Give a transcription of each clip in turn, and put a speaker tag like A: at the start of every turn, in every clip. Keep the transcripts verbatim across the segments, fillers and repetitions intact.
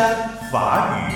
A: 山法语。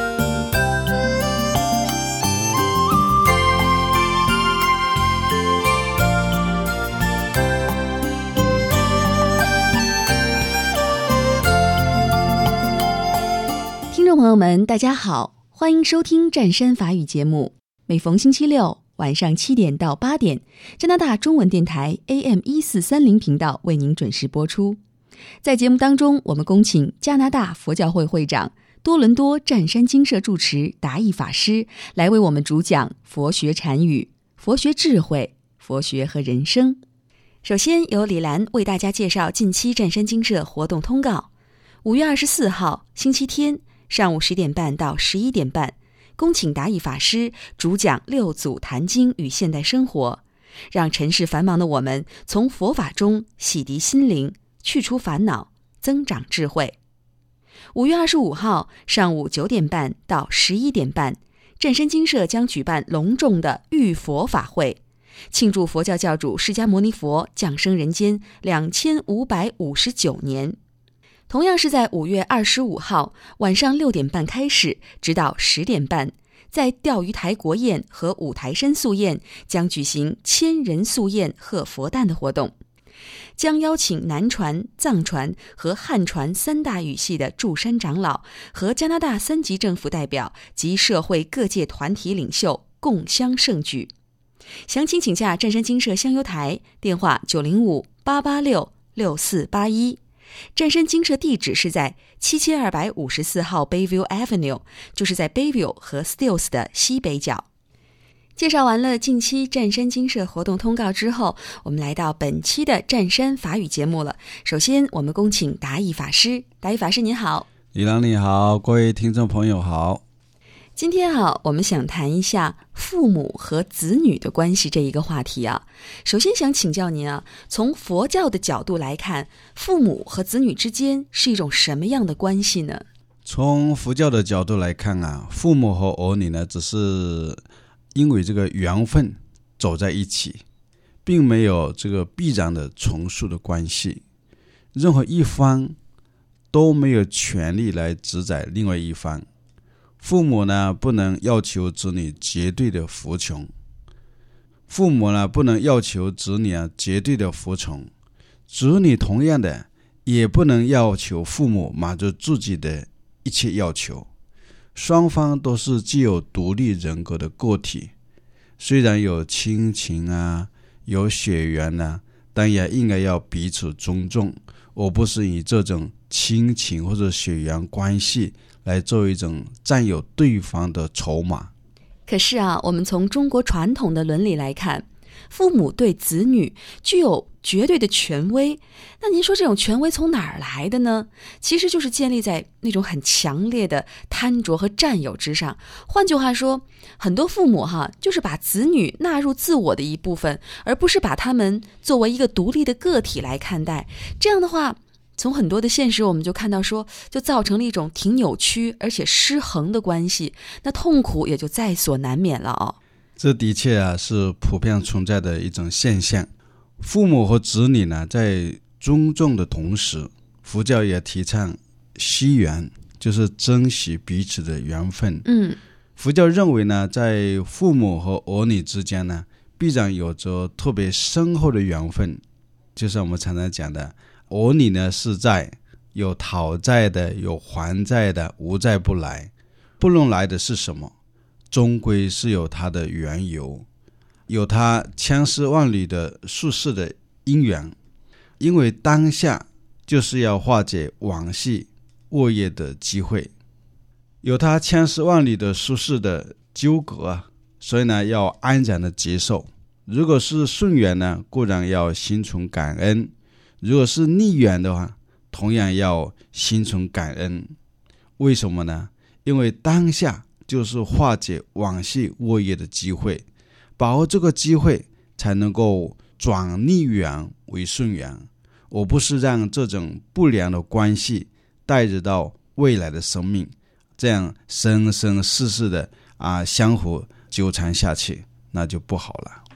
B: 听众朋友们，大家好，欢迎收听湛山法语节目。每逢星期六晚上七点到八点，加拿大中文电台 A M 一四三零频道为您准时播出。在节目当中，我们恭请加拿大佛教会会长、多伦多湛山精舍住持达义法师来为我们主讲佛学禅语、佛学智慧、佛学和人生。首先由李兰为大家介绍近期湛山精舍活动通告。五月二十四号星期天上午十点半到十一点半，恭请达义法师主讲六祖坛经与现代生活，让尘世繁忙的我们从佛法中洗涤心灵，去除烦恼，增长智慧。五月二十五号上午九点半到十一点半，湛山精舍将举办隆重的浴佛法会，庆祝佛教教主释迦牟尼佛降生人间两千五百五十九年。同样是在五月二十五号晚上六点半开始，直到十点半，在钓鱼台国宴和五台山素宴将举行千人素宴贺佛诞的活动，将邀请南传、藏传和汉传三大语系的驻山长老和加拿大三级政府代表及社会各界团体领袖共襄盛举。详情请假湛山精舍香油台，电话九零五八八六六四八一。湛山精舍地址是在七千二百五十四号 Bayview Avenue， 就是在 Bayview 和 Stills 的西北角。介绍完了近期湛山精舍活动通告之后，我们来到本期的湛山法语节目了。首先我们恭请达义法师。达义法师您好。
C: 李郎你好，各位听众朋友好。
B: 今天啊，我们想谈一下父母和子女的关系这一个话题啊。首先想请教您啊，从佛教的角度来看，父母和子女之间是一种什么样的关系呢？
C: 从佛教的角度来看啊，父母和儿女呢，只是因为这个缘分走在一起，并没有这个必然的从属的关系，任何一方都没有权利来指宰另外一方。父母呢，不能要求子女绝对的服从；父母呢，不能要求子女啊绝对的服从；子女同样的，也不能要求父母满足自己的一切要求。双方都是具有独立人格的个体，虽然有亲情啊，有血缘啊，但也应该要彼此尊重，而不是以这种亲情或者血缘关系来做一种占有对方的筹码。
B: 可是啊，我们从中国传统的伦理来看，父母对子女具有绝对的权威。那您说这种权威从哪儿来的呢？其实就是建立在那种很强烈的贪着和占有之上。换句话说，很多父母哈，就是把子女纳入自我的一部分，而不是把他们作为一个独立的个体来看待。这样的话，从很多的现实我们就看到说，就造成了一种挺扭曲而且失衡的关系，那痛苦也就在所难免了哦。
C: 这的确啊是普遍存在的一种现象。父母和子女呢，在尊重的同时，佛教也提倡惜缘，就是珍惜彼此的缘分。
B: 嗯，
C: 佛教认为呢，在父母和儿女之间呢，必然有着特别深厚的缘分，就是我们常常讲的，儿女呢是债，有讨债的，有还债的，无债不来。不论来的是什么，终归是有它的缘由，有它千丝万缕的宿世的因缘。因为当下就是要化解往昔恶业的机会，有它千丝万缕的宿世的纠葛啊，所以呢要安然的接受。如果是顺缘呢，固然要心存感恩；如果是逆缘的话，同样要心存感恩。为什么呢？因为当下就是化解往昔恶业的机会，把握这个机会才能够转逆缘为顺缘，而不是让这种不良的关系带着到未来的生命，这样生生世世的啊相互纠缠下去，那就不好了。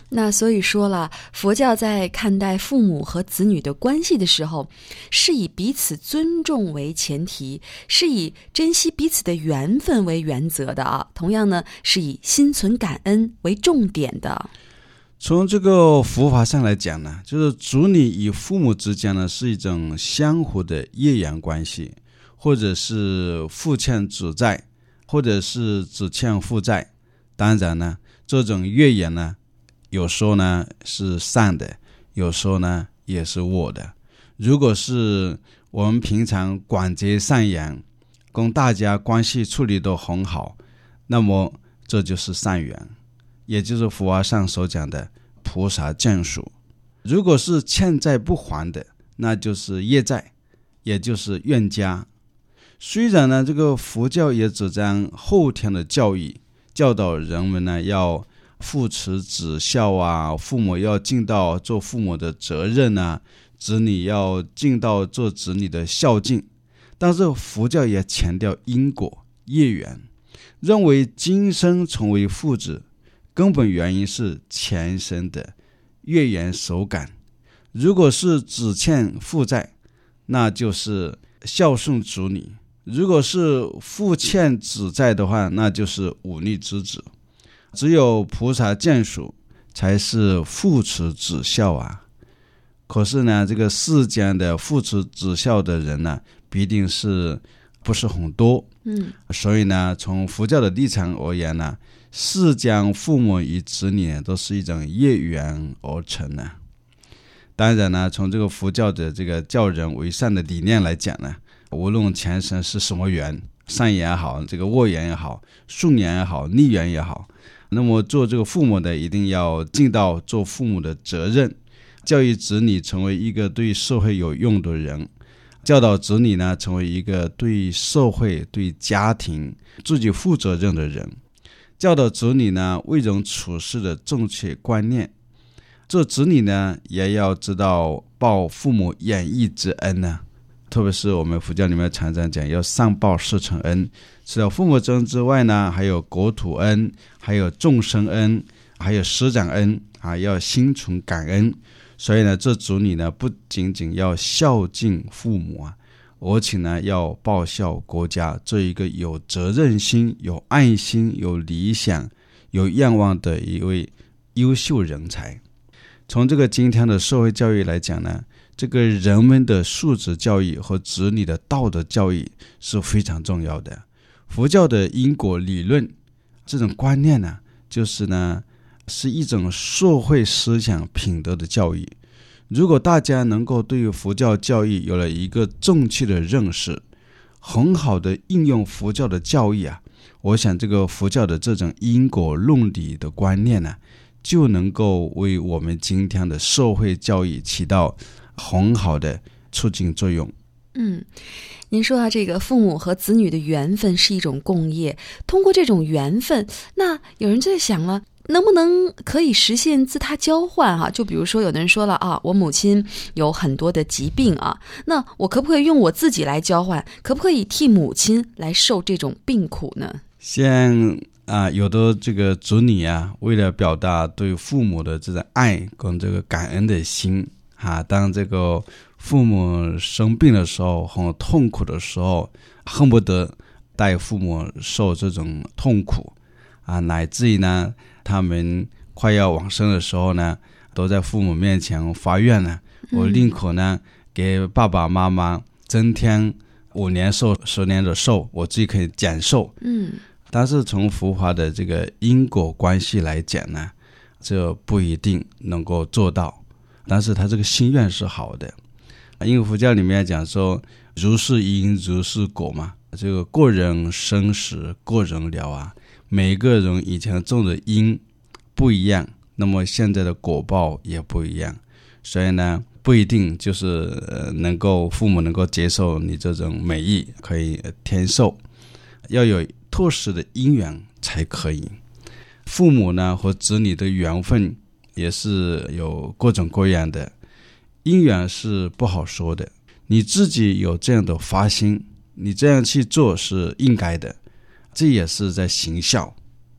B: 那所以说了，佛教在看待父母和子女的关系的时候，是以彼此尊重为前提，是以珍惜彼此的缘分为原则的啊。同样呢，是以心存感恩为重点的。
C: 从这个佛法上来讲呢，就是子女与父母之间呢是一种相互的业缘关系，或者是父欠子债，或者是子欠父债。当然呢，这种业缘呢，有时候呢是善的，有时候呢也是恶的。如果是我们平常广结善缘，跟大家关系处理都很好，那么这就是善缘，也就是佛法上所讲的菩萨眷属。如果是欠债不还的，那就是业债，也就是怨家。虽然呢，这个佛教也主张后天的教育，教导人们呢要父慈子孝啊，父母要尽到做父母的责任啊，子女要尽到做子女的孝敬，但是佛教也强调因果业缘，认为今生成为父子根本原因是前生的业缘手感。如果是子欠父债，那就是孝顺子女；如果是父欠子债的话，那就是忤逆之子。只有菩萨眷属才是父慈子孝啊。可是呢，这个世间的父慈子孝的人呢，必定是不是很多。
B: 嗯，
C: 所以呢，从佛教的立场而言呢，世间父母与子女都是一种业缘而成的。当然呢，从这个佛教的这个教人为善的理念来讲呢，无论前生是什么缘，善缘也好，这个恶缘也好，顺缘也好，逆缘也好，那么做这个父母的一定要尽到做父母的责任，教育子女成为一个对社会有用的人，教导子女呢成为一个对社会对家庭自己负责任的人，教导子女呢为人处事的正确观念。做子女呢也要知道报父母养育之恩呢，特别是我们佛教里面常常讲要上报四重恩，除了父母之恩之外呢，还有国土恩，还有众生恩，还有师长恩啊，要心存感恩。所以呢，这子女呢不仅仅要孝敬父母啊，而且呢要报效国家，这一个有责任心、有爱心、有理想、有愿望的一位优秀人才。从这个今天的社会教育来讲呢，这个人们的素质教育和子女的道德教育是非常重要的。佛教的因果理论这种观念呢，就是呢是一种社会思想品德的教育。如果大家能够对佛教教育有了一个正确的认识，很好的应用佛教的教育啊，我想这个佛教的这种因果论理的观念呢，就能够为我们今天的社会教育起到很好的促进作用。
B: 嗯，您说到这个父母和子女的缘分是一种共业，通过这种缘分，那有人就在想了，能不能可以实现自他交换啊？就比如说有的人说了啊，我母亲有很多的疾病啊，那我可不可以用我自己来交换？可不可以替母亲来受这种病苦呢？
C: 像啊，有的这个子女啊，为了表达对父母的这种爱跟这个感恩的心啊，当这个父母生病的时候，很痛苦的时候，恨不得带父母受这种痛苦啊，乃至于呢，他们快要往生的时候呢，都在父母面前发愿呢，我宁可呢给爸爸妈妈增添五年寿、十年的寿，我自己可以减寿。
B: 嗯。
C: 但是从佛法的这个因果关系来讲呢，这不一定能够做到，但是他这个心愿是好的。因为佛教里面讲说如是因如是果嘛，这个个人生死个人了啊，每个人以前种的因不一样，那么现在的果报也不一样，所以呢不一定就是、呃、能够父母能够接受你这种美意可以添寿，要有特殊的因缘才可以。父母呢和子女的缘分也是有各种各样的，因缘是不好说的，你自己有这样的发心，你这样去做是应该的，这也是在行孝，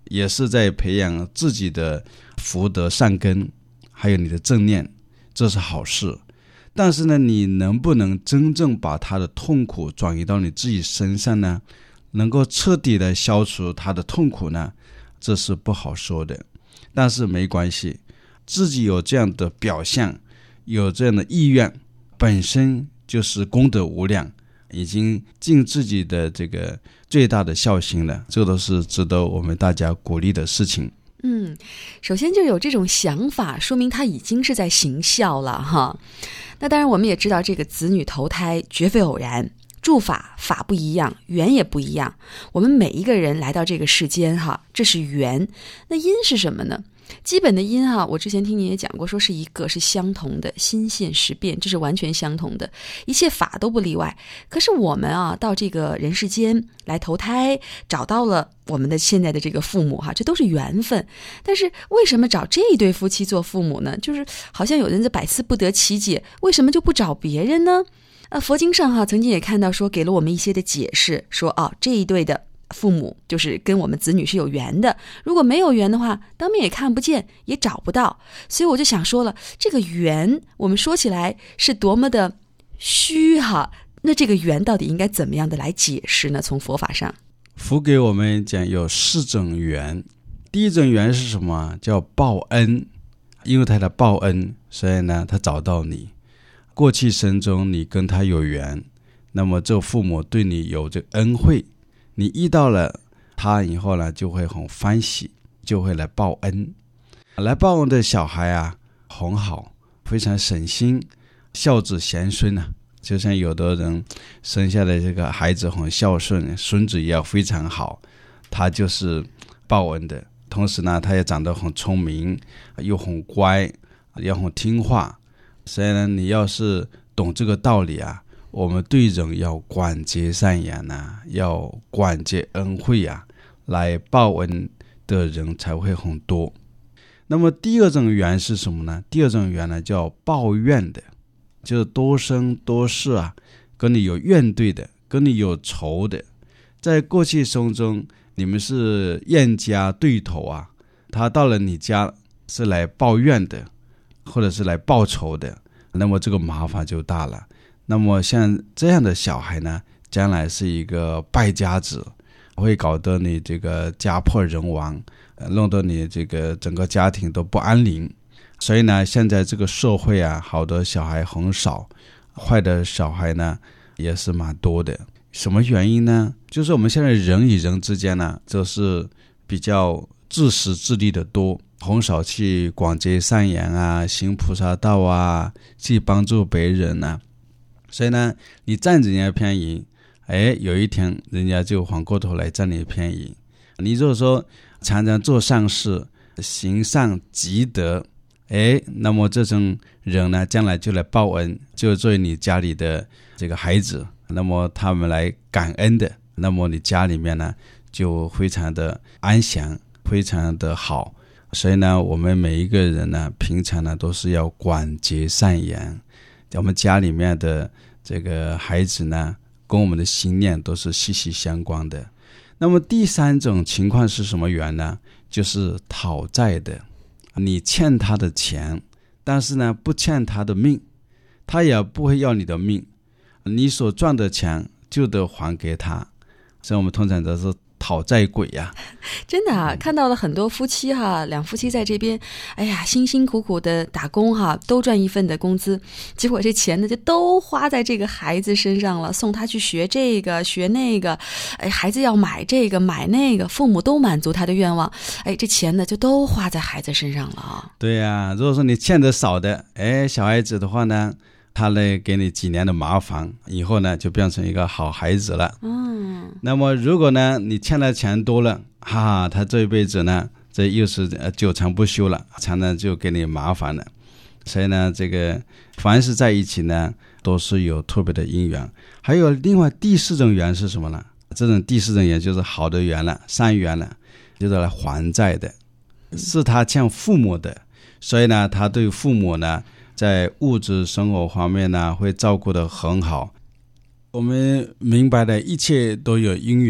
C: 也是在培养自己的福德善根，还有你的正念，这是好事。但是呢，你能不能真正把他的痛苦转移到你自己身上呢？能够彻底的消除他的痛苦呢？这是不好说的。但是没关系，自己有这样的表现，有这样的意愿，本身就是功德无量，已经尽自己的这个最大的孝心了，这都是值得我们大家鼓励的事情。
B: 嗯，首先就有这种想法，说明他已经是在行孝了哈。那当然我们也知道，这个子女投胎绝非偶然，诸法法不一样，缘也不一样。我们每一个人来到这个世间哈，这是缘。那因是什么呢？基本的因哈，我之前听你也讲过，说是一个是相同的，心现识变，这是完全相同的，一切法都不例外。可是我们啊，到这个人世间来投胎，找到了我们的现在的这个父母哈，这都是缘分。但是为什么找这一对夫妻做父母呢？就是好像有人在百思不得其解，为什么就不找别人呢？呃，佛经上哈曾经也看到说，给了我们一些的解释，说哦，这一对的父母就是跟我们子女是有缘的，如果没有缘的话，当面也看不见，也找不到。所以我就想说了，这个缘我们说起来是多么的虚哈，那这个缘到底应该怎么样的来解释呢？从佛法上，
C: 佛给我们讲有四种缘。第一种缘是什么？叫报恩，因为他的报恩，所以呢他找到你，过去生中你跟他有缘，那么这父母对你有这恩惠，你遇到了他以后呢，就会很欢喜，就会来报恩。来报恩的小孩啊，很好，非常省心，孝子贤孙啊。就像有的人生下的这个孩子很孝顺，孙子也非常好，他就是报恩的。同时呢，他也长得很聪明，又很乖，也很听话。所以呢，你要是懂这个道理啊，我们对人要广结善缘啊，要广结恩惠啊，来报恩的人才会很多。那么第二种缘是什么呢？第二种缘呢叫报怨的，就是多生多世啊，跟你有怨对的，跟你有仇的，在过去生中你们是冤家对头啊，他到了你家是来报怨的，或者是来报仇的，那么这个麻烦就大了。那么像这样的小孩呢，将来是一个败家子，会搞得你这个家破人亡，弄得你这个整个家庭都不安宁。所以呢，现在这个社会啊，好的小孩很少，坏的小孩呢也是蛮多的。什么原因呢？就是我们现在人与人之间呢，就是比较自私自利的多，很少去广结善缘啊，行菩萨道啊，去帮助别人啊。所以呢，你占人家便宜，哎，有一天人家就反过头来占你便宜。你如果说常常做善事，行善积德，哎，那么这种人呢，将来就来报恩，就作为你家里的这个孩子，那么他们来感恩的，那么你家里面呢就非常的安详，非常的好。所以呢，我们每一个人呢，平常呢都是要广结善缘。我们家里面的这个孩子呢，跟我们的心念都是息息相关的。那么第三种情况是什么缘呢？就是讨债的。你欠他的钱，但是呢不欠他的命，他也不会要你的命，你所赚的钱就得还给他。所以我们通常都是讨债鬼呀、啊，
B: 真的啊，看到了很多夫妻哈，两夫妻在这边，哎呀，辛辛苦苦的打工哈，都赚一份的工资，结果这钱呢就都花在这个孩子身上了，送他去学这个学那个，哎，孩子要买这个买那个，父母都满足他的愿望，哎，这钱呢就都花在孩子身上了啊。
C: 对呀、啊，如果说你欠的少的，哎，小孩子的话呢，他来给你几年的麻烦，以后呢就变成一个好孩子了。嗯，那么如果呢你欠的钱多了，哈哈，他这一辈子呢，这又是纠缠不休了，常常就给你麻烦了。所以呢，这个凡是在一起呢，都是有特别的因缘。还有另外第四种缘是什么呢？这种第四种缘就是好的缘了，善缘了，就是来还债的，是他欠父母的，所以呢，他对父母呢，在物质生活方面呢，会照顾得很好。我们明白的一切都有因缘，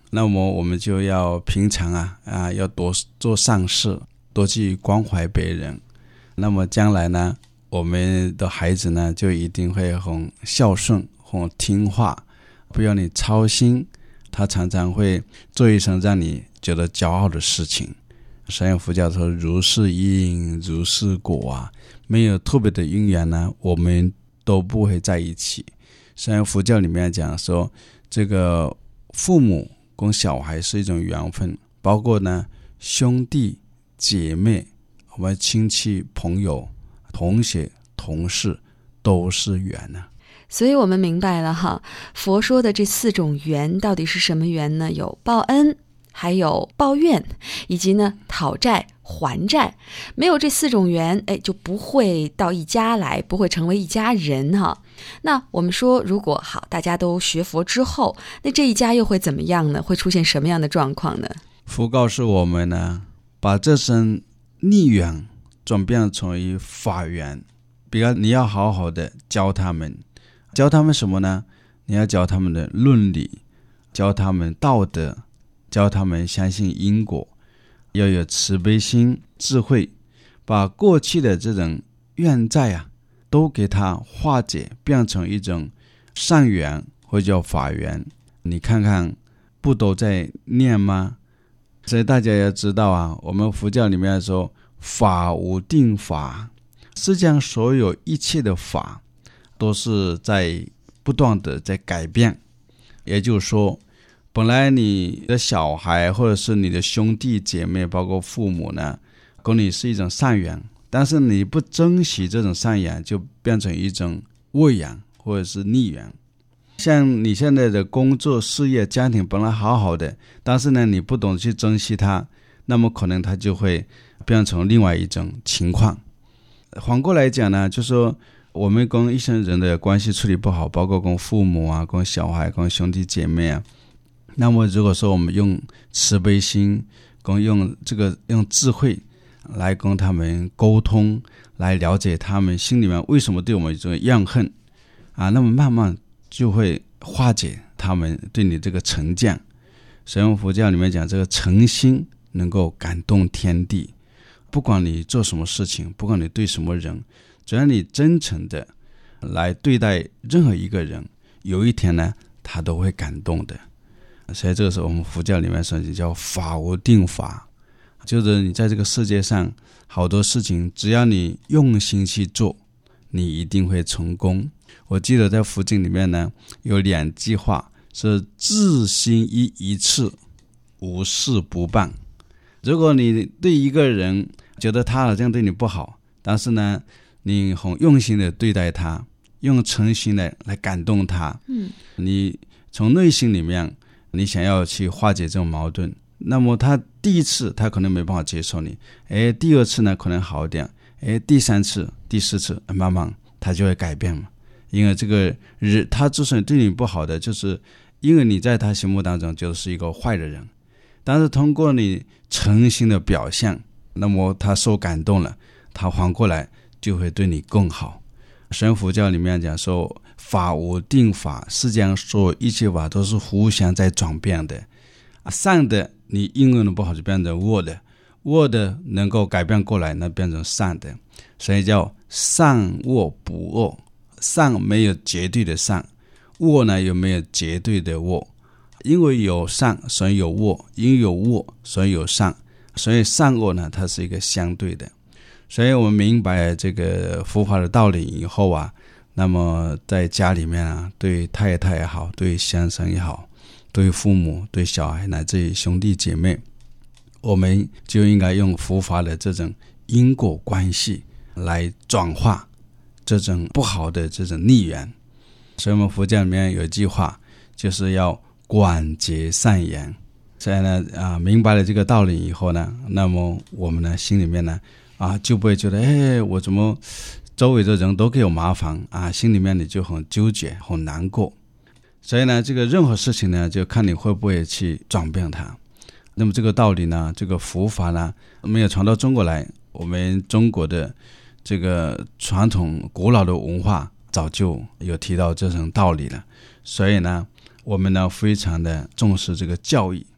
C: 那么我们就要平常啊啊要多做善事，多去关怀别人。那么将来呢，我们的孩子呢就一定会很孝顺，很听话，不要你操心，他常常会做一声让你觉得骄傲的事情。所以佛教说如是因如是果啊，没有特别的因缘呢，我们都不会在一起。所以佛教里面讲说，这个父母跟小孩是一种缘分，包括呢兄弟姐妹，我们亲戚朋友同学同事都是缘呢、啊。
B: 所以我们明白了哈，佛说的这四种缘到底是什么缘呢？有报恩，还有报怨，以及呢讨债还债。没有这四种缘，哎，就不会到一家来，不会成为一家人哈。那我们说，如果好大家都学佛之后，那这一家又会怎么样呢？会出现什么样的状况呢？
C: 佛告诉我们呢，把这身逆缘转变成为法缘。比如你要好好的教他们，教他们什么呢？你要教他们的伦理，教他们道德，教他们相信因果，要有慈悲心智慧，把过去的这种怨债啊都给他化解，变成一种善缘或叫法缘。你看看不都在念吗？所以大家要知道啊，我们佛教里面说法无定法，世界上所有一切的法都是在不断的在改变。也就是说，本来你的小孩或者是你的兄弟姐妹包括父母呢跟你是一种善缘，但是你不珍惜这种善缘，就变成一种恶缘或者是逆缘。像你现在的工作事业家庭本来好好的，但是呢你不懂去珍惜它，那么可能它就会变成另外一种情况。反过来讲呢，就是说我们跟一些人的关系处理不好，包括跟父母啊，跟小孩，跟兄弟姐妹啊，那么如果说我们用慈悲心，跟用这个用智慧来跟他们沟通，来了解他们心里面为什么对我们有这种怨恨啊，那么慢慢就会化解他们对你这个成见。所以佛教里面讲，这个诚心能够感动天地。不管你做什么事情，不管你对什么人，只要你真诚的来对待任何一个人，有一天呢他都会感动的。所以这个是我们佛教里面说叫法无定法，就是你在这个世界上好多事情，只要你用心去做，你一定会成功。我记得在佛经里面呢有两句话是至心一一次，无事不办。如果你对一个人觉得他好像对你不好，但是呢你很用心的对待他，用诚心的来感动他，嗯，你从内心里面你想要去化解这种矛盾，那么他第一次他可能没办法接受你，诶，第二次呢可能好一点，诶，第三次第四次慢慢他就会改变嘛。因为这个人他之所以对你不好的，就是因为你在他心目当中就是一个坏的人，但是通过你诚心的表现，那么他受感动了，他反过来就会对你更好。所以佛教里面讲说法无定法，世界上所有一切法都是互相在转变的。善的你应用的不好就变成恶的，恶的能够改变过来，那变成善的。所以叫善恶不恶，善没有绝对的善，恶呢又没有绝对的恶。因为有善所以有恶，因为有恶所以有善，所以善恶呢它是一个相对的。所以我们明白这个佛法的道理以后啊，那么在家里面啊，对太太也好，对先生也好，对父母，对小孩，乃至于兄弟姐妹，我们就应该用佛法的这种因果关系来转化这种不好的这种逆缘。所以我们佛教里面有一句话，就是要广结善缘。所以呢啊，明白了这个道理以后呢，那么我们呢心里面呢啊就不会觉得哎，我怎么周围的人都给我麻烦啊，心里面你就很纠结很难过。所以呢这个任何事情呢就看你会不会去转变它。那么这个道理呢，这个佛法呢没有传到中国来，我们中国的这个传统古老的文化早就有提到这种道理了。所以呢我们呢非常的重视这个教育，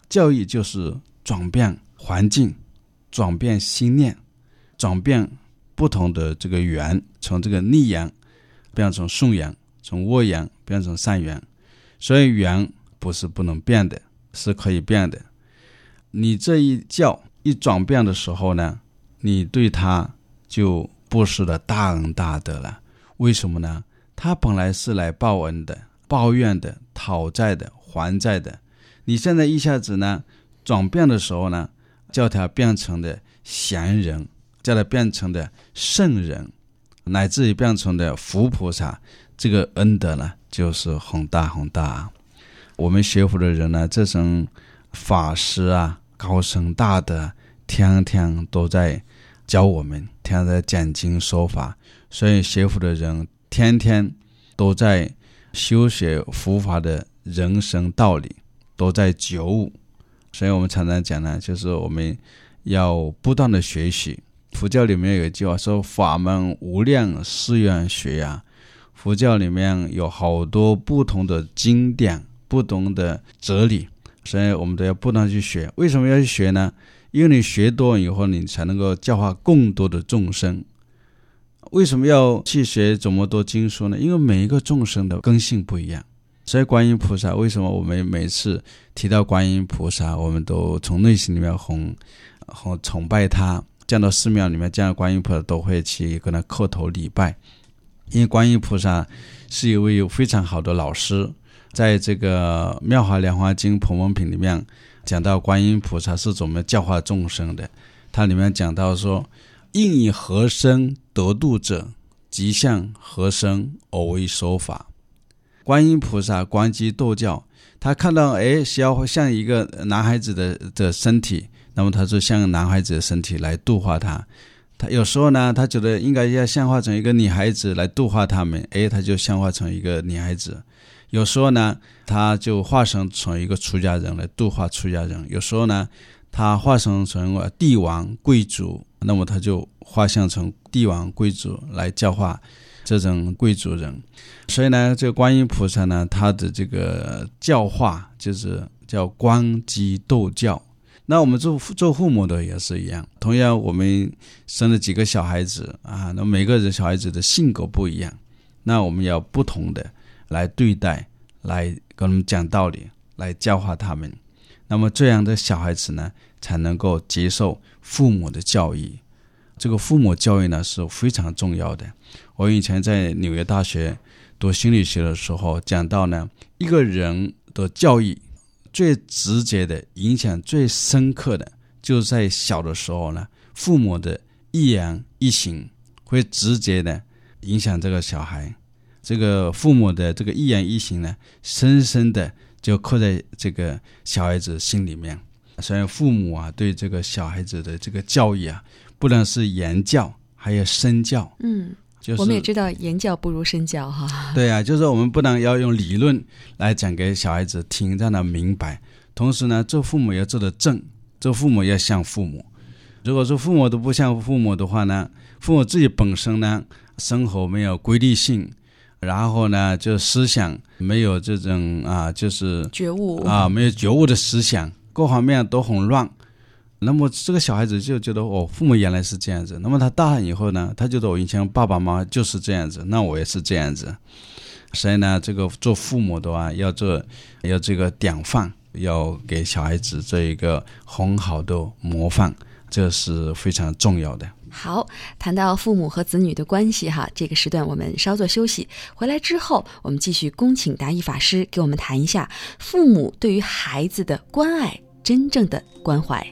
C: 教育就是转变环境，转变心念，转变不同的这个缘，从这个逆缘变成顺缘，从恶缘变成善缘。所以缘不是不能变的，是可以变的。你这一教一转变的时候呢，你对他就布施了大恩大德了。为什么呢？他本来是来报恩的，抱怨的，讨债的，还债的。你现在一下子呢转变的时候呢，叫他变成的贤人，叫他变成的圣人，乃至于变成的佛菩萨，这个恩德呢就是很大很大。我们学佛的人呢，这种法师啊，高僧大德，天天都在教我们，天天在讲经说法。所以学佛的人天天都在修学佛法的人生道理，都在觉悟。所以我们常常讲呢，就是我们要不断的学习。佛教里面有一句话说，法门无量誓愿学啊。佛教里面有好多不同的经典，不同的哲理，所以我们都要不断去学。为什么要去学呢？因为你学多以后，你才能够教化更多的众生。为什么要去学这么多经书呢？因为每一个众生的根性不一样。所以观音菩萨，为什么我们每次提到观音菩萨，我们都从内心里面很很崇拜他，见到寺庙里面见到观音菩萨都会去跟他叩头礼拜。因为观音菩萨是一位非常好的老师，在这个妙法莲华经普门品里面讲到观音菩萨是怎么教化众生的。它里面讲到说，应以何身得度者，即向何身而为说法。观音菩萨观机斗教，他看到诶要像一个男孩子的的身体，那么他就像男孩子的身体来度化他。他有时候呢，他觉得应该要像化成一个女孩子来度化他们，诶他就像化成一个女孩子。有时候呢，他就化身成一个出家人来度化出家人。有时候呢，他化身成帝王贵族，那么他就化身成帝王贵族来教化这种贵族人。所以呢，这个观音菩萨呢，他的这个教化就是叫观机斗教。那我们做做父母的也是一样，同样我们生了几个小孩子啊，那每个人小孩子的性格不一样，那我们要不同的来对待，来跟他们讲道理，来教化他们。那么这样的小孩子呢，才能够接受父母的教育。这个父母教育呢是非常重要的。我以前在纽约大学读心理学的时候讲到呢，一个人的教育最直接的影响最深刻的，就在小的时候呢，父母的一言一行会直接的影响这个小孩。这个父母的这个一言一行呢，深深的就刻在这个小孩子心里面。所以父母啊，对这个小孩子的这个教育啊，不但是言教，还有身教。
B: 嗯，
C: 就是
B: 我们也知道言教不如身教哈。
C: 对啊，就是我们不但要用理论来讲给小孩子听，让他明白，同时呢，做父母要做得正，做父母要像父母。如果说父母都不像父母的话呢，父母自己本身呢，生活没有规律性，然后呢，就思想没有这种啊，就是
B: 觉悟
C: 啊，没有觉悟的思想，各方面都很乱。那么这个小孩子就觉得哦，父母原来是这样子。那么他大了以后呢，他觉得我以前爸爸妈妈就是这样子，那我也是这样子。所以呢，这个做父母的话，要做要这个典范，要给小孩子这一个很好的模范，这是非常重要的。
B: 好，谈到父母和子女的关系哈，这个时段我们稍作休息，回来之后我们继续恭请达义法师给我们谈一下父母对于孩子的关爱，真正的关怀。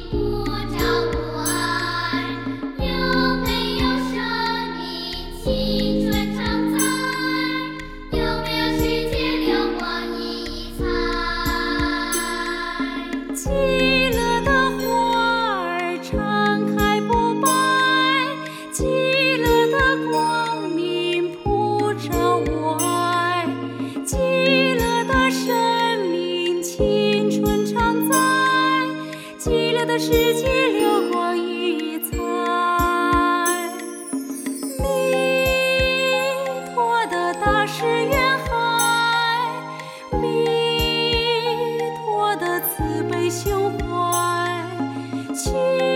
A: 有没有生命？ 青春常在，寂寥的世界流光溢彩。弥陀的大誓愿海，弥陀的慈悲胸怀，去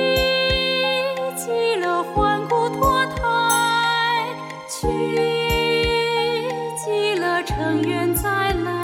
A: 极乐还故脱胎，去极乐成愿再来。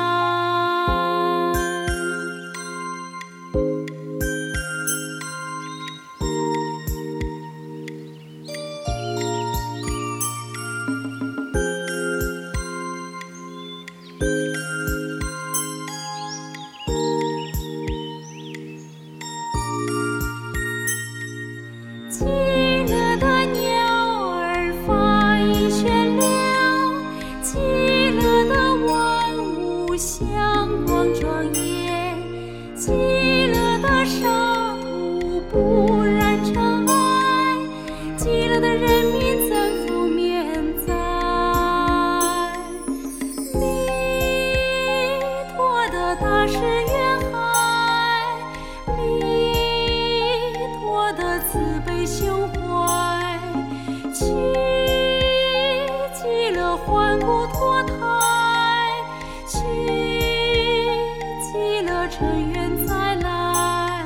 A: 极乐的鸟儿发音旋流，极乐的万物相光庄严，极乐的沙土不染尘埃，极乐的人民怎复免灾。弥陀的大誓愿海，弥陀的慈悲胸怀，去极乐还故脱胎，去极乐成愿再来。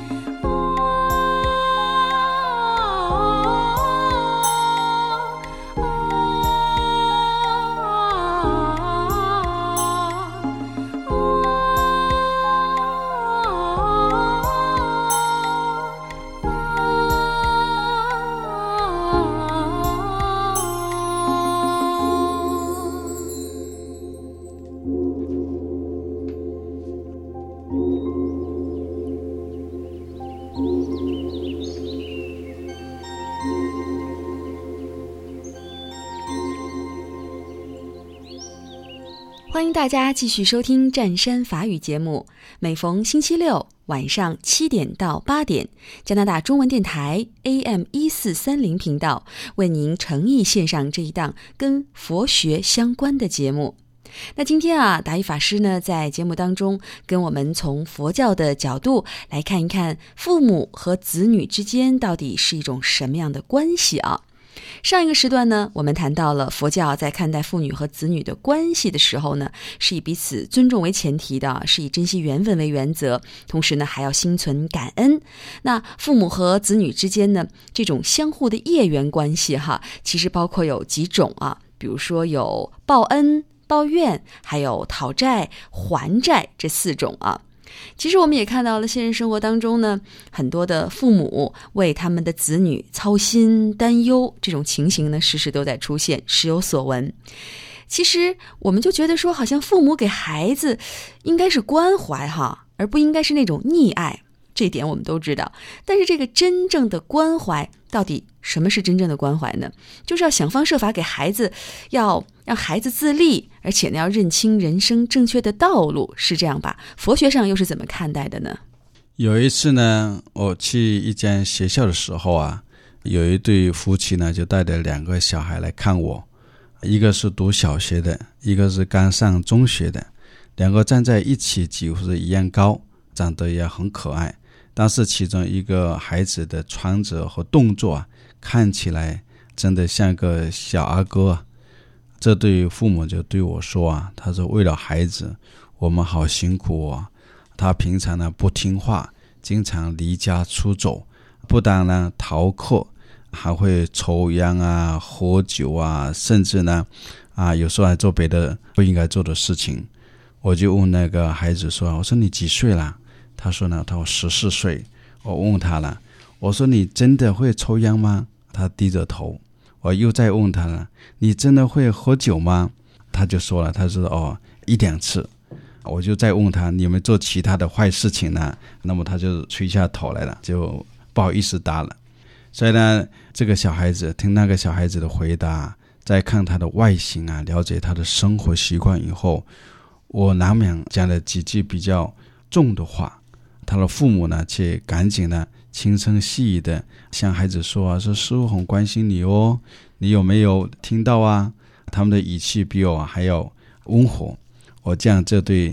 B: 欢迎大家继续收听湛山法语节目，每逢星期六晚上七点到八点，加拿大中文电台 A M 一四三零频道为您诚意献上这一档跟佛学相关的节目。那今天啊，达一法师呢在节目当中跟我们从佛教的角度来看一看父母和子女之间到底是一种什么样的关系啊。上一个时段呢，我们谈到了佛教在看待父女和子女的关系的时候呢，是以彼此尊重为前提的，是以珍惜缘分为原则，同时呢还要心存感恩。那父母和子女之间呢，这种相互的业缘关系哈，其实包括有几种啊，比如说有报恩、报怨，还有讨债、还债这四种啊。其实我们也看到了现实生活当中呢，很多的父母为他们的子女操心担忧，这种情形呢时时都在出现，时有所闻。其实我们就觉得说，好像父母给孩子应该是关怀哈，而不应该是那种溺爱，这点我们都知道。但是这个真正的关怀，到底什么是真正的关怀呢？就是要想方设法给孩子，要让孩子自立，而且呢要认清人生正确的道路，是这样吧？佛学上又是怎么看待的呢？
C: 有一次呢，我去一间学校的时候啊，有一对夫妻呢就带着两个小孩来看我，一个是读小学的，一个是刚上中学的，两个站在一起几乎是一样高，长得也很可爱，但是其中一个孩子的穿着和动作啊，看起来真的像个小阿哥啊。这对父母就对我说啊，他说为了孩子我们好辛苦哦，他平常呢不听话，经常离家出走，不但呢逃课，还会抽烟啊、喝酒啊，甚至呢啊有时候还做别的不应该做的事情。我就问那个孩子说，我说你几岁了？他说呢，他说十四岁。我问他了，我说你真的会抽烟吗？他低着头。我又再问他了，你真的会喝酒吗？他就说了，他说哦一两次。我就再问他，你有没有做其他的坏事情呢？那么他就垂下头来了，就不好意思答了。所以呢，这个小孩子听那个小孩子的回答，再看他的外形啊，了解他的生活习惯以后，我难免讲了几句比较重的话。他的父母呢，却赶紧呢轻声细语的向孩子说啊，说师父很关心你哦，你有没有听到啊？他们的语气比我还要温和。我这样这对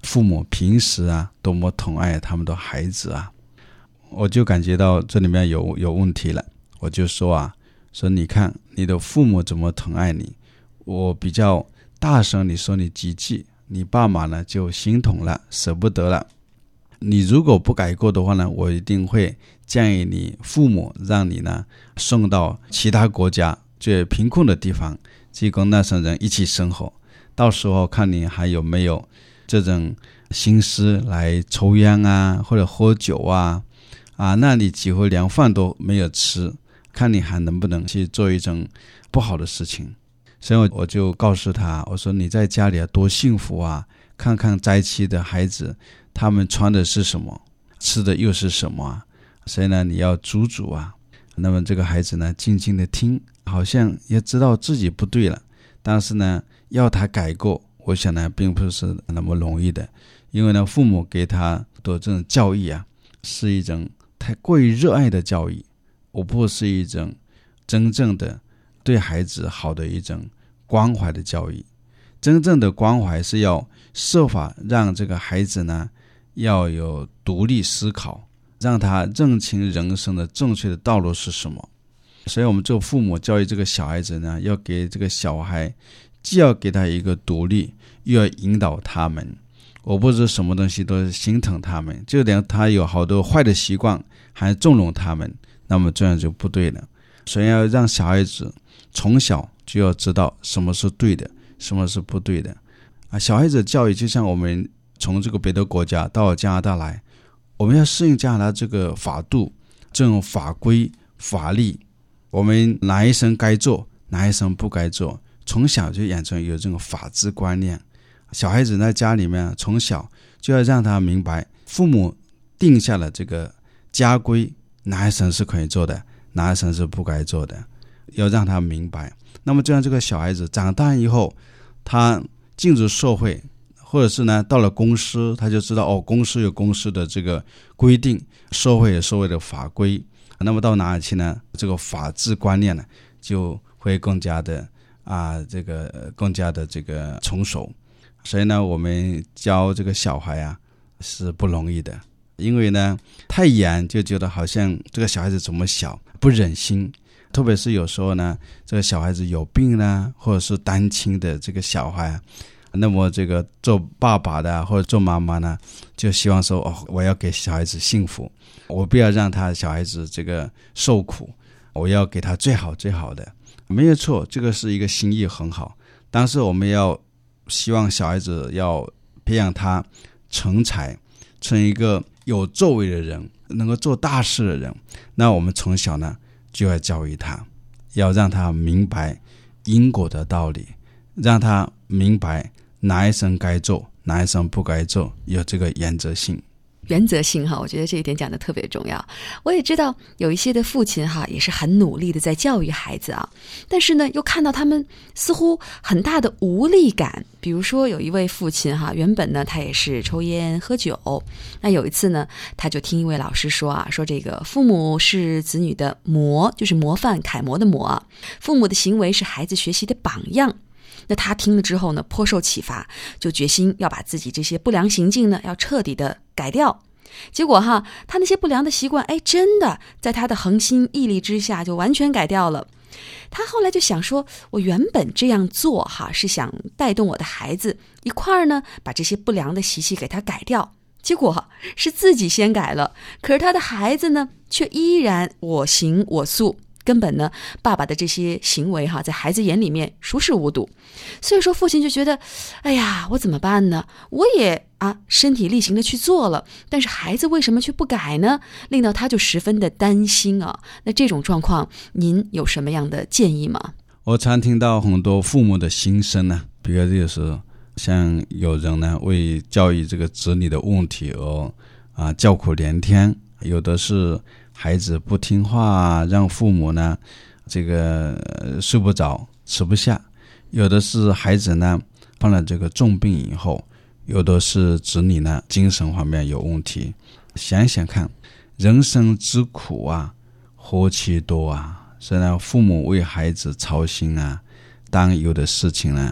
C: 父母平时啊多么疼爱他们的孩子啊。我就感觉到这里面有有问题了，我就说啊，说你看你的父母怎么疼爱你，我比较大声你说你几句，你爸妈呢就心痛了，舍不得了。你如果不改过的话呢，我一定会建议你父母让你呢送到其他国家最贫困的地方去跟那些人一起生活，到时候看你还有没有这种心思来抽烟啊或者喝酒啊啊，那你几乎连饭都没有吃，看你还能不能去做一种不好的事情。所以我就告诉他，我说你在家里多幸福啊，看看灾区的孩子他们穿的是什么，吃的又是什么啊，所以呢你要煮煮啊。那么这个孩子呢静静的听，好像也知道自己不对了，但是呢要他改过，我想呢并不是那么容易的。因为呢父母给他的这种教育啊是一种太过于热爱的教育，而不是一种真正的对孩子好的一种关怀的教育。真正的关怀是要设法让这个孩子呢要有独立思考，让他认清人生的正确的道路是什么。所以我们做父母教育这个小孩子呢，要给这个小孩既要给他一个独立，又要引导他们，我不是什么东西都心疼他们，就连他有好多坏的习惯还纵容他们，那么这样就不对了。所以要让小孩子从小就要知道什么是对的，什么是不对的啊。小孩子教育就像我们从这个别的国家到加拿大来，我们要适应加拿大这个法度，这种法规法律，我们哪一生该做，哪一生不该做，从小就养成有这种法治观念。小孩子在家里面从小就要让他明白父母定下了这个家规，哪一生是可以做的，哪一生是不该做的，要让他明白。那么这样这个小孩子长大以后，他进入社会，或者是呢到了公司，他就知道哦，公司有公司的这个规定，社会有社会的法规，那么到哪里去呢，这个法治观念呢就会更加的啊这个更加的这个成熟。所以呢我们教这个小孩啊是不容易的，因为呢太严就觉得好像这个小孩子怎么小，不忍心。特别是有时候呢这个小孩子有病呢，或者是单亲的这个小孩，那么这个做爸爸的或者做妈妈呢就希望说，哦，我要给小孩子幸福，我不要让他小孩子这个受苦，我要给他最好最好的。没有错，这个是一个心意很好，但是我们要希望小孩子要培养他成才，成一个有作为的人，能够做大事的人。那我们从小呢就要教育他，要让他明白因果的道理，让他明白哪一生该做，哪一生不该做，有这个原则性。
B: 原则性哈，我觉得这一点讲的特别重要。我也知道有一些的父亲哈也是很努力的在教育孩子啊，但是呢又看到他们似乎很大的无力感。比如说有一位父亲哈，原本呢他也是抽烟喝酒，那有一次呢他就听一位老师说啊，说这个父母是子女的模，就是模范楷模的模啊，父母的行为是孩子学习的榜样。那他听了之后呢颇受启发，就决心要把自己这些不良行径呢要彻底的改掉。结果哈他那些不良的习惯，哎，真的在他的恒心毅力之下就完全改掉了。他后来就想说，我原本这样做哈是想带动我的孩子一块儿呢把这些不良的习气给他改掉，结果是自己先改了，可是他的孩子呢却依然我行我素，根本呢爸爸的这些行为哈在孩子眼里面熟视无睹。所以说父亲就觉得，哎呀，我怎么办呢？我也啊身体力行的去做了，但是孩子为什么却不改呢？令到他就十分的担心啊。那这种状况您有什么样的建议吗？
C: 我常听到很多父母的心声呢，比如就是像有人呢为教育这个子女的问题而啊叫苦连天，有的是孩子不听话，让父母呢这个、呃、睡不着吃不下，有的是孩子呢犯了这个重病以后，有的是子女呢精神方面有问题。想想看，人生之苦啊何其多啊，所以呢父母为孩子操心啊，担忧的事情呢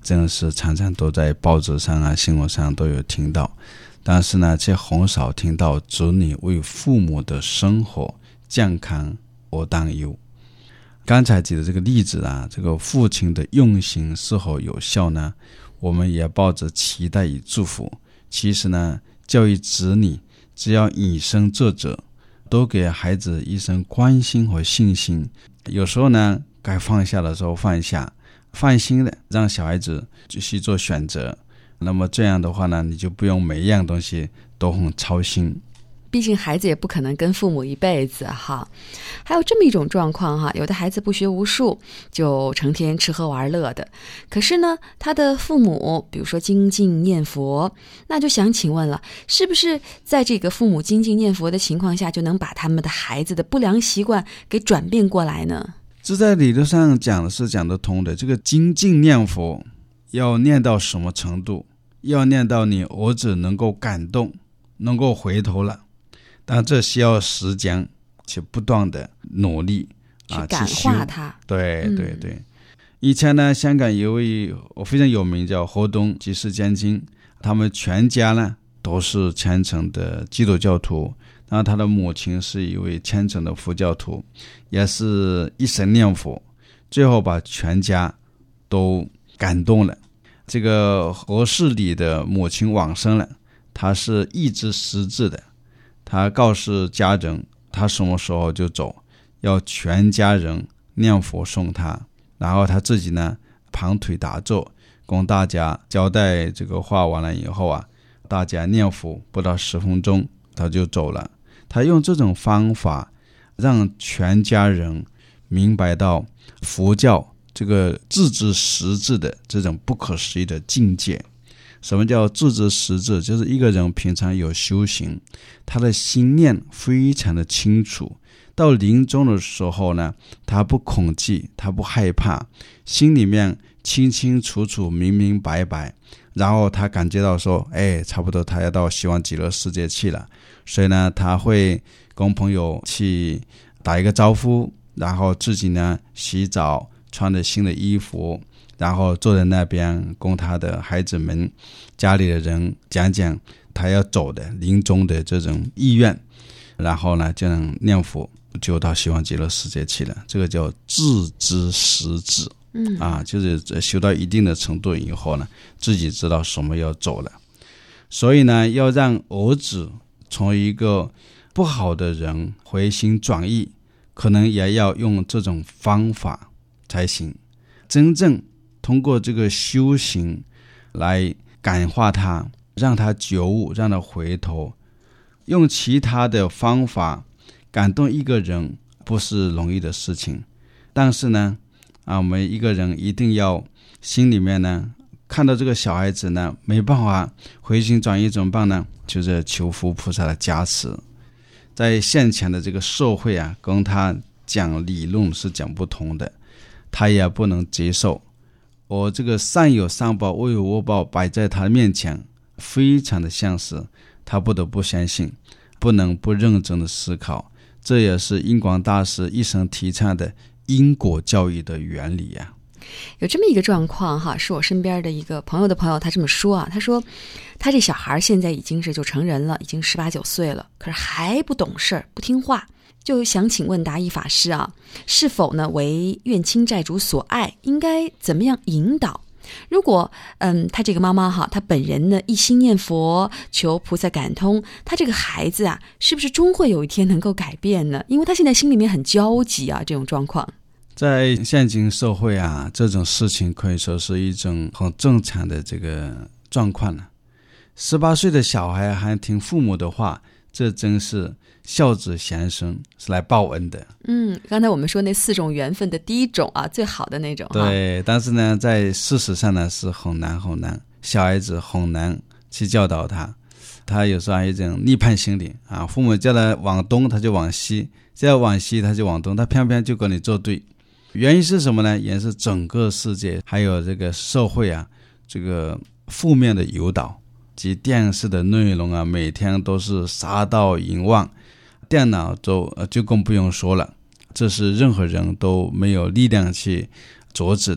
C: 真是常常都在报纸上啊、新闻上都有听到，但是呢，却很少听到子女为父母的生活健康而担忧。刚才举的这个例子啊，这个父亲的用心是否有效呢？我们也抱着期待与祝福。其实呢，教育子女只要以身作则，都给孩子一生关心和信心。有时候呢，该放下的时候放下，放心的让小孩子去做选择。那么这样的话呢，你就不用每一样东西都很操心。
B: 毕竟孩子也不可能跟父母一辈子哈。还有这么一种状况哈，有的孩子不学无术，就成天吃喝玩乐的，可是呢，他的父母比如说精进念佛，那就想请问了，是不是在这个父母精进念佛的情况下，就能把他们的孩子的不良习惯给转变过来呢？
C: 这在理论上讲的是讲得通的。这个精进念佛要念到什么程度？要念到你儿子能够感动，能够回头了，但这需要时间且不断的努力
B: 去感化他、啊、
C: 对对对、嗯、以前呢，香港有一位非常有名叫何东济世坚经，他们全家呢都是虔诚的基督教徒，然后他的母亲是一位虔诚的佛教徒，也是一生念佛，最后把全家都感动了。这个何世礼的母亲往生了，他是一直失智的，他告诉家人他什么时候就走，要全家人念佛送他，然后他自己呢盘腿打坐供大家交代。这个话完了以后啊，大家念佛不到十分钟他就走了。他用这种方法让全家人明白到佛教这个自知实质的这种不可思议的境界。什么叫自知实质？就是一个人平常有修行，他的心念非常的清楚，到临终的时候呢，他不恐惧，他不害怕，心里面清清楚楚明明白白，然后他感觉到说，哎，差不多他要到希望极乐世界去了，所以呢，他会跟朋友去打一个招呼，然后自己呢洗澡，穿着新的衣服，然后坐在那边跟他的孩子们家里的人讲讲他要走的临终的这种意愿，然后呢这样念佛就到希望极乐世界去了。这个叫自知实质、嗯、啊，就是修到一定的程度以后呢，自己知道什么要走了。所以呢，要让儿子从一个不好的人回心转意，可能也要用这种方法才行。真正通过这个修行来感化他，让他觉悟，让他回头。用其他的方法感动一个人不是容易的事情，但是呢啊，我们一个人一定要心里面呢看到这个小孩子呢没办法回心转意怎么办呢？就是求佛菩萨的加持。在现前的这个社会啊，跟他讲理论是讲不通的，他也不能接受。我这个善有善报，恶有恶报摆在他面前，非常的现实，他不得不相信，不能不认真的思考。这也是印光大师一生提倡的因果教育的原理啊。
B: 有这么一个状况哈，是我身边的一个朋友的朋友，他这么说啊，他说他这小孩现在已经是就成人了，已经十八九岁了，可是还不懂事，不听话，就想请问达义法师啊，是否呢为怨亲债主所爱，应该怎么样引导？如果嗯，他这个妈妈哈，他本人呢一心念佛，求菩萨感通，他这个孩子啊，是不是终会有一天能够改变呢？因为他现在心里面很焦急啊，这种状况。
C: 在现今社会啊，这种事情可以说是一种很正常的这个状况了。十八岁的小孩还听父母的话，这真是孝子贤孙，是来报恩的。嗯，
B: 刚才我们说那四种缘分的第一种啊，最好的那种。
C: 对，但是呢，在事实上呢是很难很难，小孩子很难去教导他，他有时候还有一种逆叛心理啊。父母叫他往东，他就往西；叫他往西，他就往东，他偏偏就跟你作对。原因是什么呢？也是整个世界还有这个社会啊，这个负面的诱导及电视的内容啊，每天都是杀盗淫妄，电脑就就更不用说了，这是任何人都没有力量去阻止的。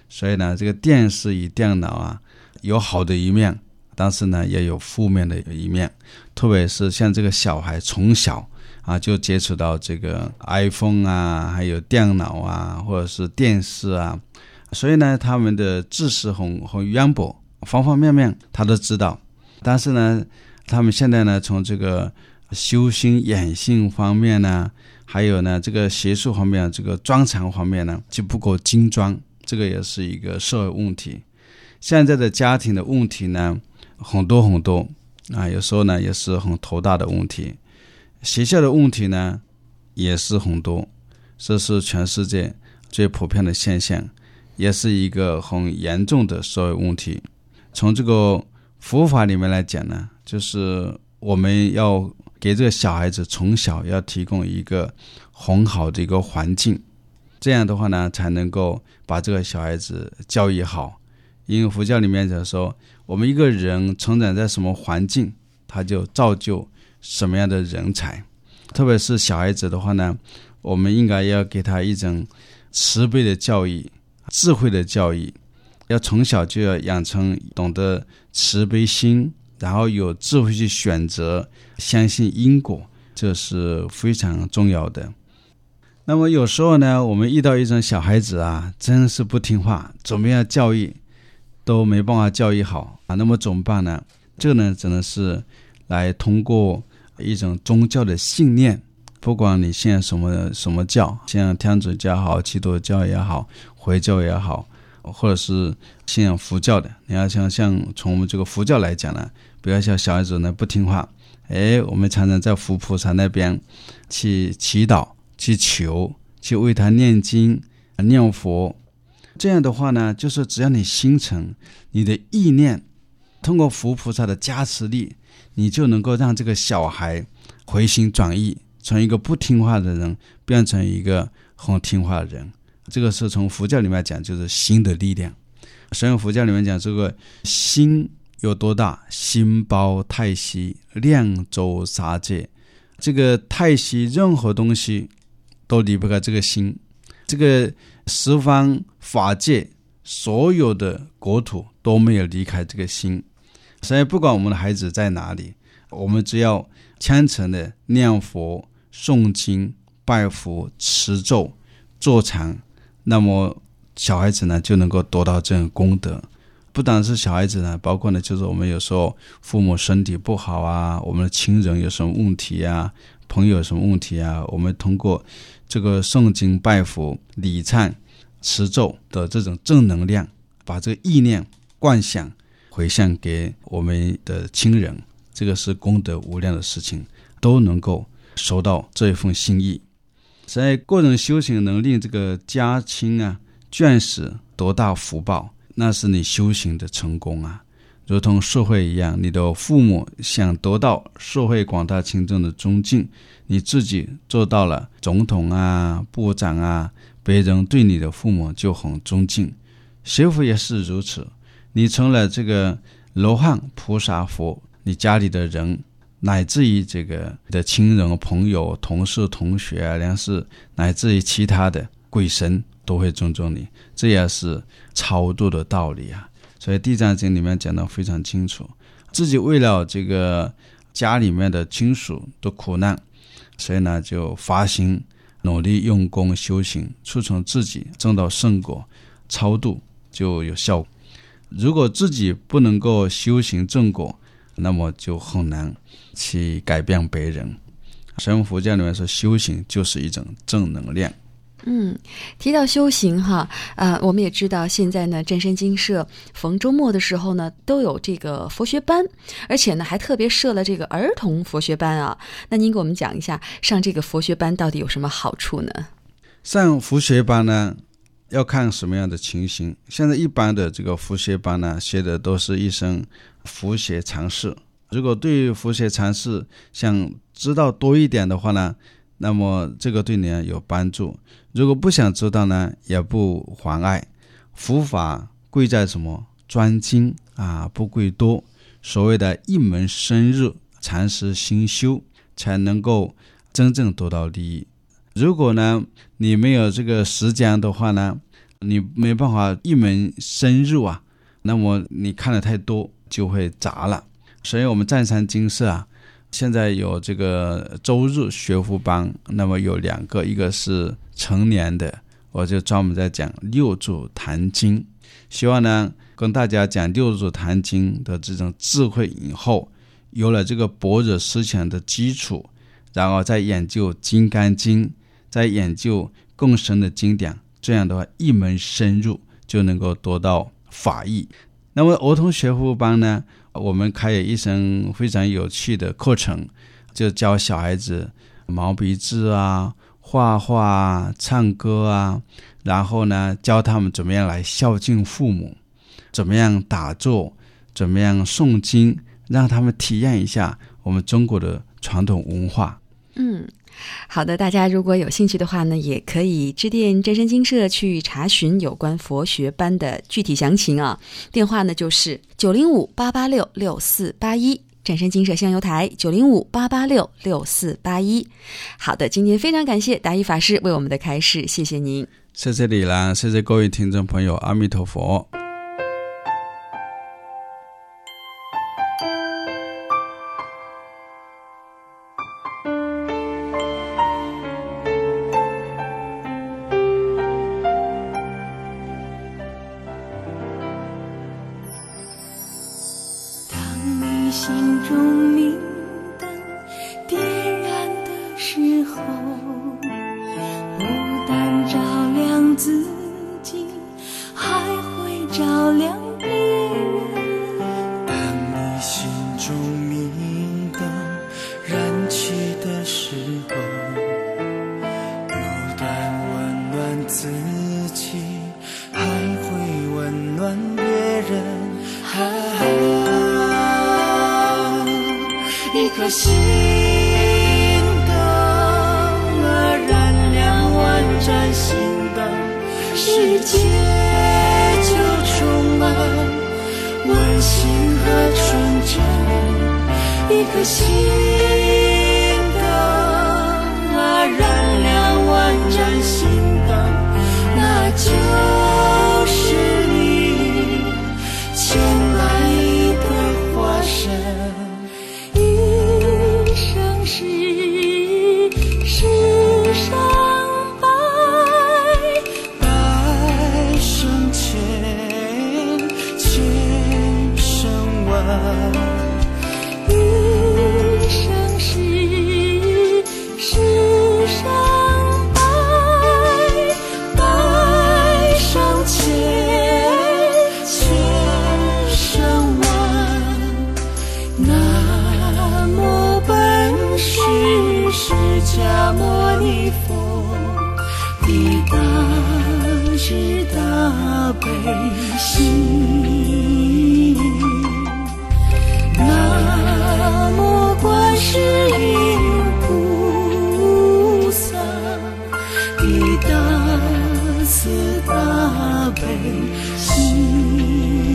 C: 所以呢，这个电视与电脑啊，有好的一面，但是呢，也有负面的一面。特别是像这个小孩从小啊就接触到这个 iPhone 啊，还有电脑啊，或者是电视啊，所以呢，他们的知识很很渊博，方方面面他都知道。但是呢，他们现在呢，从这个修心养性方面呢，还有呢这个学术方面，这个专长方面呢，就不够精专，这个也是一个社会问题。现在的家庭的问题呢，很多很多啊，有时候呢也是很头大的问题。学校的问题呢也是很多，这是全世界最普遍的现象，也是一个很严重的社会问题。从这个佛法里面来讲呢，就是我们要给这个小孩子从小要提供一个很好的一个环境，这样的话呢，才能够把这个小孩子教育好。因为佛教里面讲说，我们一个人成长在什么环境，他就造就什么样的人才。特别是小孩子的话呢，我们应该要给他一种慈悲的教育，智慧的教育，要从小就要养成懂得慈悲心，然后有智慧去选择，相信因果，这是非常重要的。那么有时候呢，我们遇到一种小孩子啊，真是不听话，怎么样教育都没办法教育好啊，那么怎么办呢？这个呢，只能是来通过一种宗教的信念，不管你信什么什么教，像天主教也好，基督教也好，回教也好，或者是信仰佛教的，你要像像从我们这个佛教来讲呢，不要像小孩子呢不听话，哎，我们常常在佛菩萨那边去祈祷，去求，去为他念经念佛。这样的话呢，就是只要你心诚，你的意念通过佛菩萨的加持力，你就能够让这个小孩回心转意，从一个不听话的人变成一个很听话的人。这个是从佛教里面讲，就是心的力量。所以佛教里面讲，这个心有多大？心包太息，量周三界。这个太息，任何东西都离不开这个心。这个十方法界所有的国土都没有离开这个心。所以不管我们的孩子在哪里，我们只要虔诚的念佛、诵经、拜佛、持咒、坐禅，那么小孩子呢就能够得到这种功德。不单是小孩子呢，包括呢就是我们有时候父母身体不好啊，我们的亲人有什么问题啊，朋友有什么问题啊，我们通过这个诵经拜佛、礼忏、持咒的这种正能量，把这个意念观想回向给我们的亲人，这个是功德无量的事情，都能够收到这一份心意。所以个人修行能令这个家亲啊、眷属多大福报，那是你修行的成功啊。如同社会一样，你的父母想得到社会广大群众的尊敬，你自己做到了总统啊、部长啊，别人对你的父母就很尊敬。学佛也是如此，你成了这个罗汉菩萨佛，你家里的人乃至于这个你的亲人朋友同事同学啊，良师乃至于其他的鬼神都会尊重你，这也是超度的道理啊。所以地藏经里面讲得非常清楚，自己为了这个家里面的亲属的苦难，所以呢就发心努力用功修行，促成自己证到圣果，超度就有效果。如果自己不能够修行正果，那么就很难去改变别人。所以佛教里面说，修行就是一种正能量。
B: 嗯，提到修行哈，呃，我们也知道现在呢，湛山精舍逢周末的时候呢，都有这个佛学班，而且呢，还特别设了这个儿童佛学班啊。那您给我们讲一下，上这个佛学班到底有什么好处呢？
C: 上佛学班呢，要看什么样的情形。现在一般的这个佛学班呢，学的都是一身佛学常识。如果对佛学常识想知道多一点的话呢，那么这个对你有帮助。如果不想知道呢，也不妨碍。佛法贵在什么？专精啊，不贵多。所谓的一门深入，常识心修，才能够真正得到利益。如果呢，你没有这个时间的话呢， 你没办法一门深入啊，那么你看的太多就会杂了。所以我们湛山精舍啊，现在有这个周日学佛班，那么有两个，一个是成年的，我就专门在讲六祖坛经，希望呢跟大家讲六祖坛经的这种智慧以后，有了这个般若思想的基础，然后再研究金刚经，再研究更深的经典，这样的话一门深入就能够得到法益。那么儿童学佛班呢，我们开有一门非常有趣的课程，就教小孩子毛笔字啊、画画啊、唱歌啊，然后呢教他们怎么样来孝敬父母，怎么样打坐，怎么样诵经，让他们体验一下我们中国的传统文化。
B: 嗯，好的，大家如果有兴趣的话呢，也可以致电湛山精舍去查询有关佛学班的具体详情啊。电话呢就是九零五八八六六四八一，湛山精舍香油台九零五八八六六四八一。好的，今天非常感谢达一法师为我们的开示，谢谢您。
C: 谢谢李兰，谢谢各位听众朋友，阿弥陀佛。
A: 心中明灯点燃的时候，不但照亮自己，还会照亮别人。
D: 当你心中明灯燃起的时候，不但温暖自己，还会温暖别人。一颗心灯啊，燃亮万盏心灯，世界就充满温馨和纯真。一颗心灯啊，燃亮万盏心灯，那就是你牵来的化身。世世上百百生千千生万，一生是世上百百生千千生万，南无本是释迦牟尼佛的大慈大悲心，南无观世音菩萨的大慈大悲心。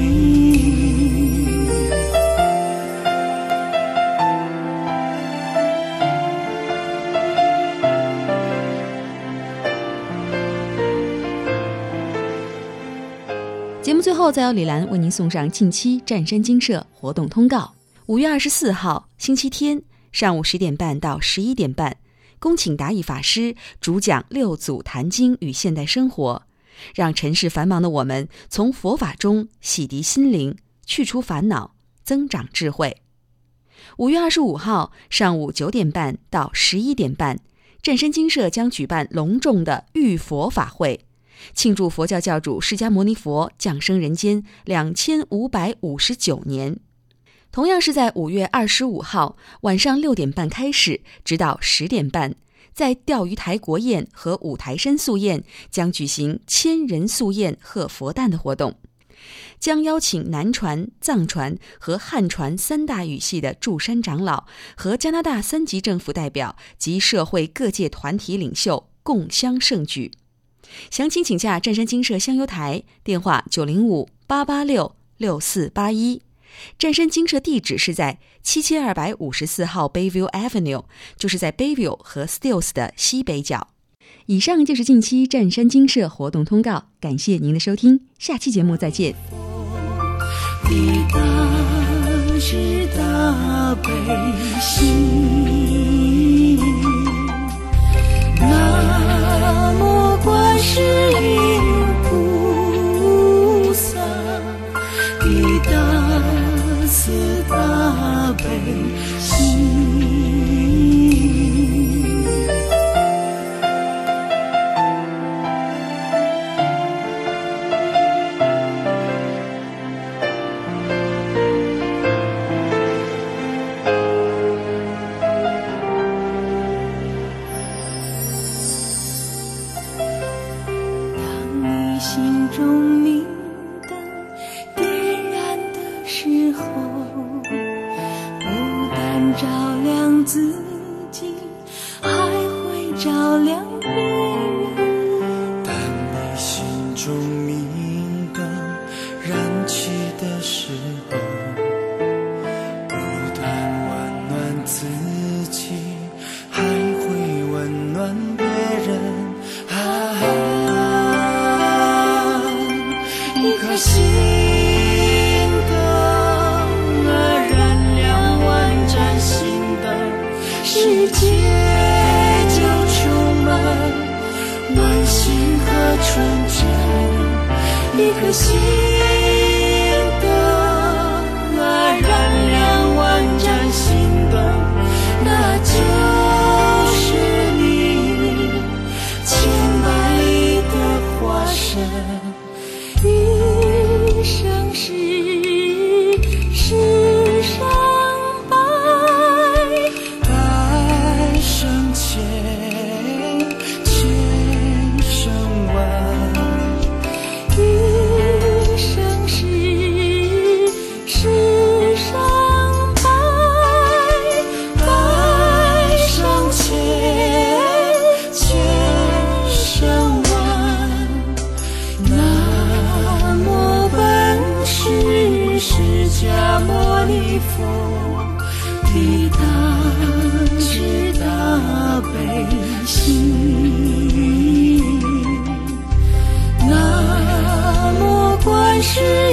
B: 节目最后再由李兰为您送上近期湛山精舍活动通告。五月二十四号星期天上午十点半到十一点半，恭请达义法师主讲六祖坛经与现代生活，让尘世繁忙的我们从佛法中洗涤心灵，去除烦恼，增长智慧。五月二十五号上午九点半到十一点半，湛山精舍将举办隆重的浴佛法会，庆祝佛教教主释迦牟尼佛降生人间两千五百五十九年。同样是在五月二十五号晚上六点半开始，直到十点半，在钓鱼台国宴和五台山素宴将举行千人素宴贺佛诞的活动，将邀请南传、藏传和汉传三大语系的住山长老和加拿大三级政府代表及社会各界团体领袖共襄盛举。详情请假湛山精舍香油台，电话九零五八八六六四八一。湛山精舍地址是在七千二百五十四号 Bayview Avenue， 就是在 Bayview 和 Stills 的西北角。 以上就是近期湛山精舍活动通告，感谢您的收听，下期节目再见。
A: 的大是大悲心，南无观世音菩萨的大慈大悲心。心中明灯点燃的时候，不但照亮自己，还会照亮别人。
D: 当你心中明灯燃起的时候，不但温暖自己，还会温暖别人。啊一颗心灯啊，燃亮万盏心灯，世界就充满温馨和纯真。一颗心灯啊，燃亮万盏心灯，那就是你千百的化身。一生是世上百，百生千，千生万。一生是世上百，百生千，千生万。南无本师释迦牟尼佛的大慈大悲心。南无观世